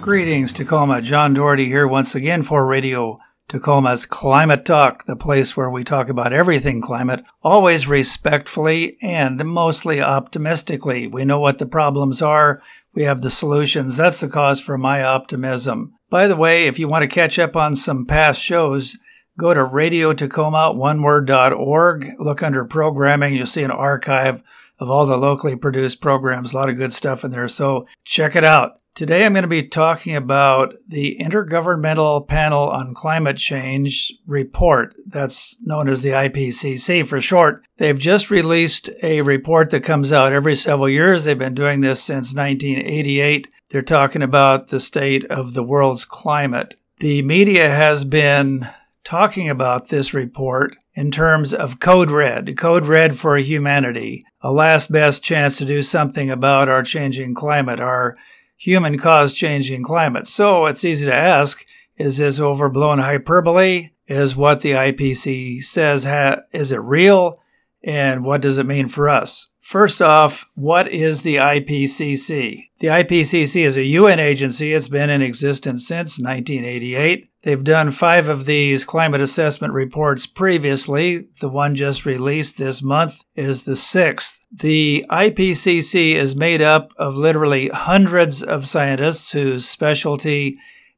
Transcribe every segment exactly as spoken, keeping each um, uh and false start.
Greetings, Tacoma. John Doherty here once again for Radio Tacoma's Climate Talk, the place where we talk about everything climate, always respectfully and mostly optimistically. We know what the problems are. We have the solutions. That's the cause for my optimism. By the way, if you want to catch up on some past shows, go to radio tacoma one word dot org. Look under programming. You'll see an archive of all the locally produced programs. A lot of good stuff in there, so check it out. Today I'm going to be talking about the Intergovernmental Panel on Climate Change report. That's known as the I P C C for short. They've just released a report that comes out every several years. They've been doing this since nineteen eighty-eight. They're talking about the state of the world's climate. The media has been talking about this report in terms of Code Red, Code Red for humanity, a last best chance to do something about our changing climate, our human-caused changing climate. So it's easy to ask, is this overblown hyperbole? Is what the I P C C says, ha- is it real? And what does it mean for us? First off, what is the I P C C? The I P C C is a U N agency. It's been in existence since nineteen eighty-eight. They've done five of these climate assessment reports previously. The one just released this month is the sixth. The I P C C is made up of literally hundreds of scientists whose specialty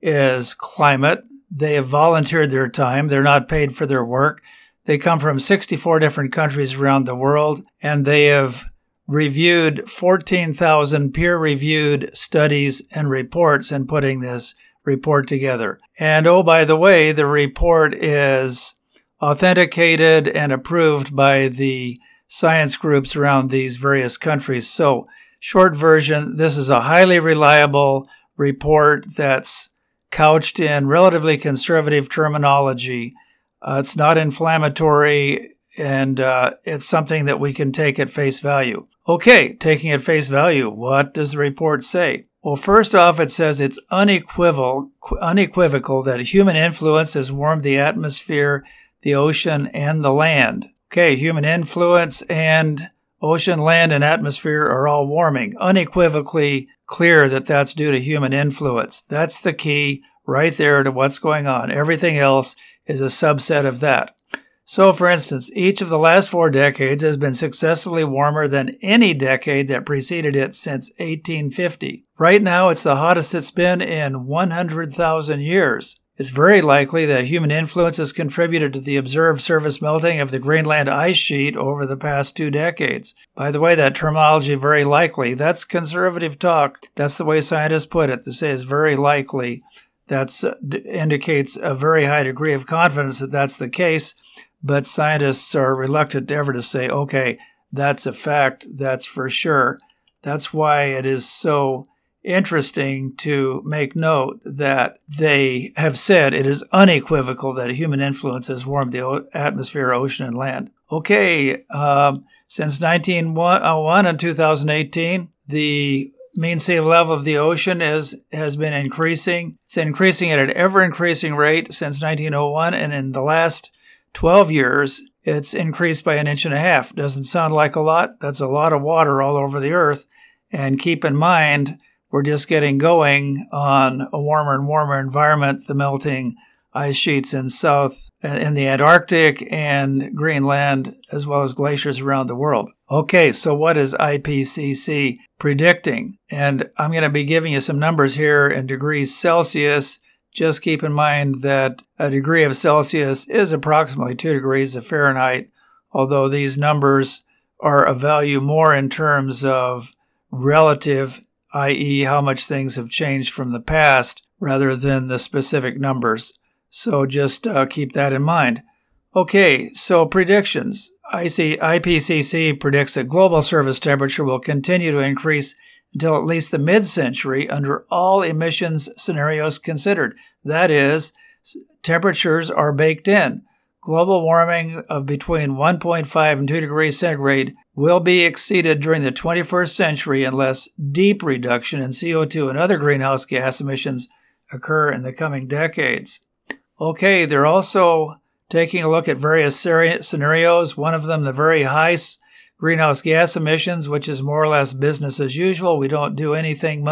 is climate. They have volunteered their time. They're not paid for their work. They come from sixty-four different countries around the world, and they have reviewed fourteen thousand peer-reviewed studies and reports in putting this report together. And oh, by the way, the report is authenticated and approved by the science groups around these various countries. So, short version, this is a highly reliable report that's couched in relatively conservative terminology. Uh, it's not inflammatory, and uh, it's something that we can take at face value. Okay, taking at face value, what does the report say? Well, first off, it says it's unequivocal, unequivocal that human influence has warmed the atmosphere, the ocean, and the land. Okay, human influence and ocean, land, and atmosphere are all warming. Unequivocally clear that that's due to human influence. That's the key right there to what's going on. Everything else is a subset of that. So, for instance, each of the last four decades has been successively warmer than any decade that preceded it since eighteen fifty. Right now, it's the hottest it's been in one hundred thousand years. It's very likely that human influence has contributed to the observed surface melting of the Greenland ice sheet over the past two decades. By the way, that terminology, very likely, that's conservative talk. That's the way scientists put it. They say it's very likely. That uh, indicates a very high degree of confidence that that's the case, but scientists are reluctant ever to say, okay, that's a fact, that's for sure. That's why it is so interesting to make note that they have said it is unequivocal that human influence has warmed the atmosphere, ocean, and land. Okay, um, since nineteen oh one and two thousand eighteen, the mean sea level of the ocean is, has been increasing. It's increasing at an ever-increasing rate since nineteen oh one, and in the last twelve years, it's increased by an inch and a half. Doesn't sound like a lot. That's a lot of water all over the earth. And keep in mind, we're just getting going on a warmer and warmer environment, the melting ice sheets in South, in the Antarctic and Greenland, as well as glaciers around the world. Okay, so what is I P C C predicting? And I'm going to be giving you some numbers here in degrees Celsius. Just keep in mind that a degree of Celsius is approximately two degrees of Fahrenheit, although these numbers are of value more in terms of relative, that is how much things have changed from the past, rather than the specific numbers. So just uh, keep that in mind. Okay, so predictions. I C, I P C C predicts that global surface temperature will continue to increase until at least the mid-century under all emissions scenarios considered. That is, temperatures are baked in. Global warming of between one point five and two degrees centigrade will be exceeded during the twenty-first century unless deep reduction in C O two and other greenhouse gas emissions occur in the coming decades. Okay, they're also taking a look at various scenarios. One of them, the very high greenhouse gas emissions, which is more or less business as usual. We don't do anything much.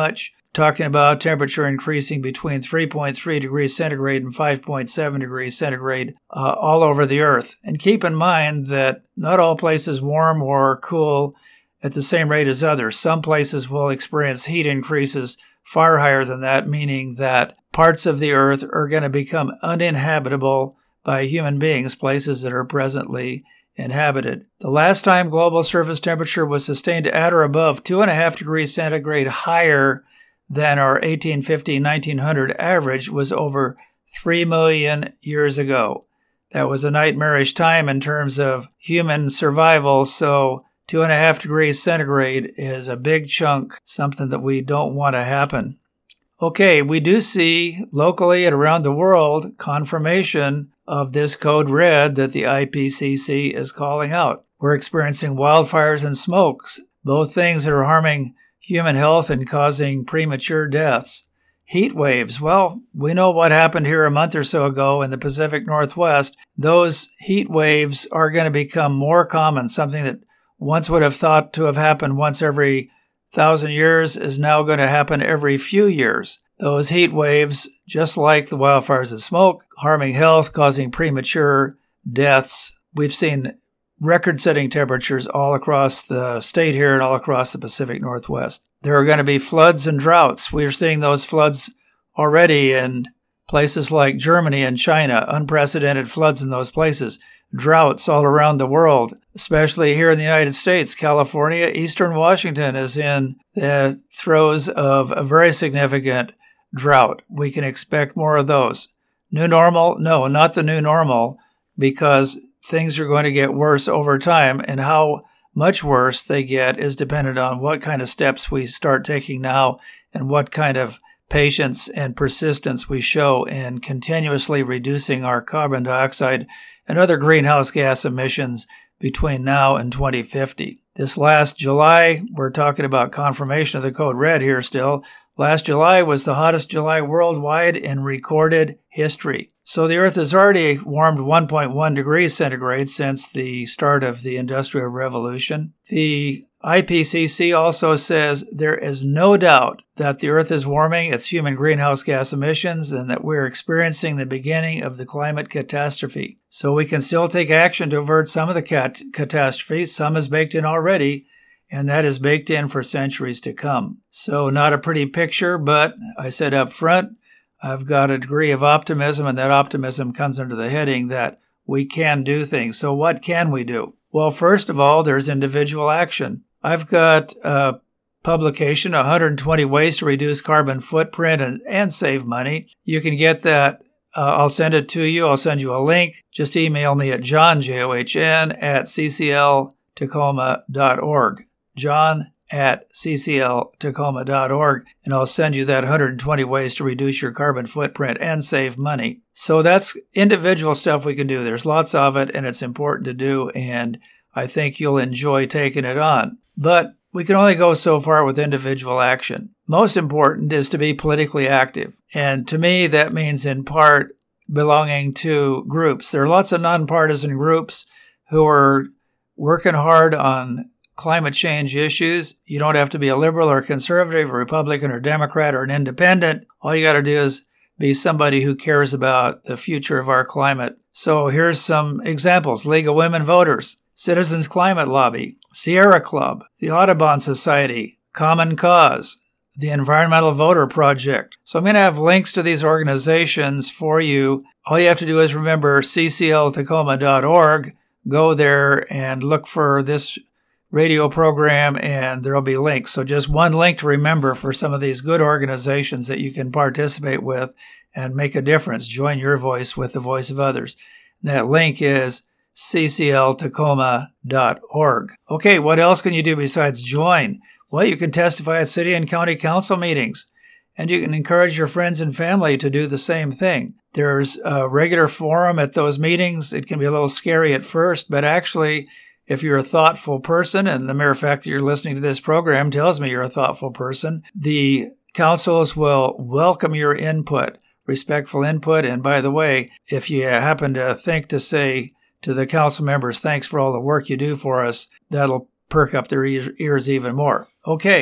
talking about temperature increasing between three point three degrees centigrade and five point seven degrees centigrade uh, all over the Earth. And keep in mind that not all places warm or cool at the same rate as others. Some places will experience heat increases far higher than that, meaning that parts of the Earth are going to become uninhabitable by human beings, places that are presently inhabited. The last time global surface temperature was sustained at or above two and a half degrees centigrade higher than our eighteen fifty to nineteen hundred average was over three million years ago. That was a nightmarish time in terms of human survival, so two and a half degrees centigrade is a big chunk, something that we don't want to happen. Okay, we do see locally and around the world confirmation of this code red that the I P C C is calling out. We're experiencing wildfires and smokes, both things that are harming human health and causing premature deaths. Heat waves, well, we know what happened here a month or so ago in the Pacific Northwest. Those heat waves are going to become more common. Something that once would have thought to have happened once every thousand years is now going to happen every few years. Those heat waves, just like the wildfires and smoke, harming health, causing premature deaths. We've seen record-setting temperatures all across the state here and all across the Pacific Northwest. There are going to be floods and droughts. We're seeing those floods already in places like Germany and China, unprecedented floods in those places. Droughts all around the world, especially here in the United States. California, eastern Washington is in the throes of a very significant drought. We can expect more of those. New normal? No, not the new normal, because things are going to get worse over time, and how much worse they get is dependent on what kind of steps we start taking now and what kind of patience and persistence we show in continuously reducing our carbon dioxide and other greenhouse gas emissions between now and twenty fifty. This last July, we're talking about confirmation of the code red here still. Last July was the hottest July worldwide in recorded history. So the Earth has already warmed one point one degrees centigrade since the start of the Industrial Revolution. The I P C C also says there is no doubt that the Earth is warming its human greenhouse gas emissions and that we're experiencing the beginning of the climate catastrophe. So we can still take action to avert some of the cat- catastrophe. Some is baked in already, and that is baked in for centuries to come. So not a pretty picture, but I said up front, I've got a degree of optimism, and that optimism comes under the heading that we can do things. So what can we do? Well, first of all, there's individual action. I've got a publication, one hundred twenty Ways to Reduce Carbon Footprint and, and Save Money. You can get that. Uh, I'll send it to you. I'll send you a link. Just email me at john, J O H N, at c c l tacoma dot org. John at c c l tacoma dot org, and I'll send you that one hundred twenty ways to reduce your carbon footprint and save money. So that's individual stuff we can do. There's lots of it, and it's important to do, and I think you'll enjoy taking it on. But we can only go so far with individual action. Most important is to be politically active, and to me that means in part belonging to groups. There are lots of nonpartisan groups who are working hard on climate change issues. You don't have to be a liberal or conservative, a Republican or Democrat or an independent. All you got to do is be somebody who cares about the future of our climate. So here's some examples. League of Women Voters, Citizens Climate Lobby, Sierra Club, the Audubon Society, Common Cause, the Environmental Voter Project. So I'm going to have links to these organizations for you. All you have to do is remember c c l tacoma dot org. Go there and look for this radio program, and there'll be links. So just one link to remember for some of these good organizations that you can participate with and make a difference. Join your voice with the voice of others. That link is c c l tacoma dot org. Okay, what else can you do besides join? Well, you can testify at city and county council meetings, and you can encourage your friends and family to do the same thing. There's a regular forum at those meetings. It can be a little scary at first, but actually, if you're a thoughtful person, and the mere fact that you're listening to this program tells me you're a thoughtful person, the councils will welcome your input, respectful input. And by the way, if you happen to think to say to the council members, thanks for all the work you do for us, that'll perk up their ears even more. Okay,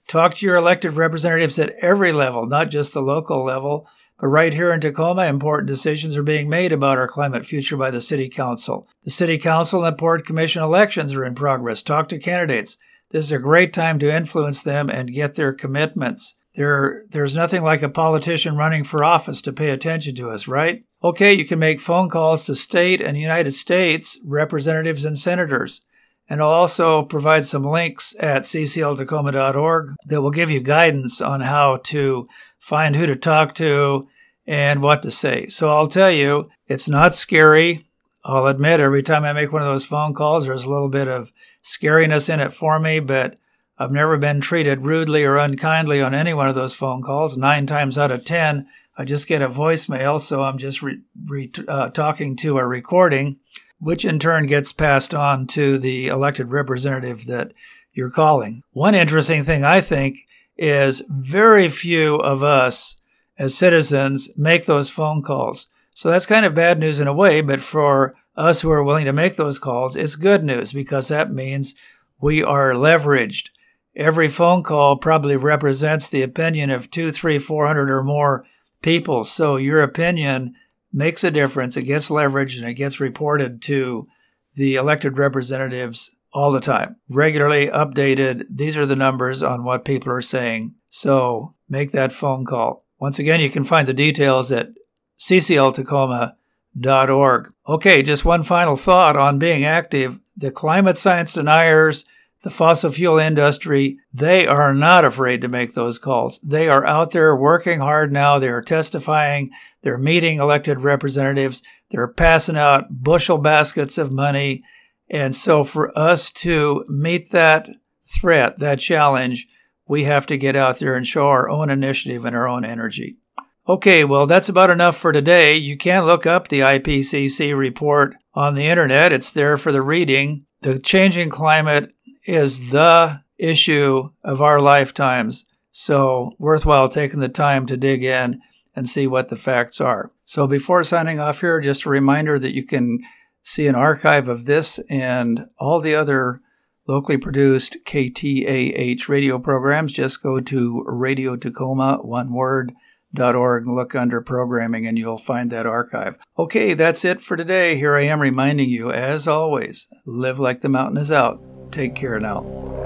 Talk to your elected representatives at every level, not just the local level. But right here in Tacoma, important decisions are being made about our climate future by the City Council. The City Council and the Port Commission elections are in progress. Talk to candidates. This is a great time to influence them and get their commitments. There, there's nothing like a politician running for office to pay attention to us, right? Okay, you can make phone calls to state and United States representatives and senators. And I'll also provide some links at c c l tacoma dot org that will give you guidance on how to find who to talk to and what to say. So I'll tell you, it's not scary. I'll admit every time I make one of those phone calls, there's a little bit of scariness in it for me, but I've never been treated rudely or unkindly on any one of those phone calls. Nine times out of ten, I just get a voicemail, so I'm just re- re- uh, talking to a recording, which in turn gets passed on to the elected representative that you're calling. One interesting thing, I think, is very few of us as citizens make those phone calls. So that's kind of bad news in a way, but for us who are willing to make those calls, it's good news because that means we are leveraged. Every phone call probably represents the opinion of two, three, four hundred or more people. So your opinion makes a difference. It gets leveraged and it gets reported to the elected representatives all the time. Regularly updated. These are the numbers on what people are saying. So make that phone call. Once again, you can find the details at c c l tacoma dot org. Okay, just one final thought on being active. The climate science deniers, the fossil fuel industry, they are not afraid to make those calls. They are out there working hard now. They are testifying. They're meeting elected representatives. They're passing out bushel baskets of money. And so for us to meet that threat, that challenge, we have to get out there and show our own initiative and our own energy. Okay, well, that's about enough for today. You can look up the I P C C report on the internet. It's there for the reading. The changing climate is the issue of our lifetimes. So worthwhile taking the time to dig in and see what the facts are. So before signing off here, just a reminder that you can see an archive of this and all the other locally produced K T A H radio programs. Just go to Radio Tacoma, one word, dot org, look under programming, and you'll find that archive. Okay, that's it for today. Here I am reminding you, as always, live like the mountain is out. Take care now.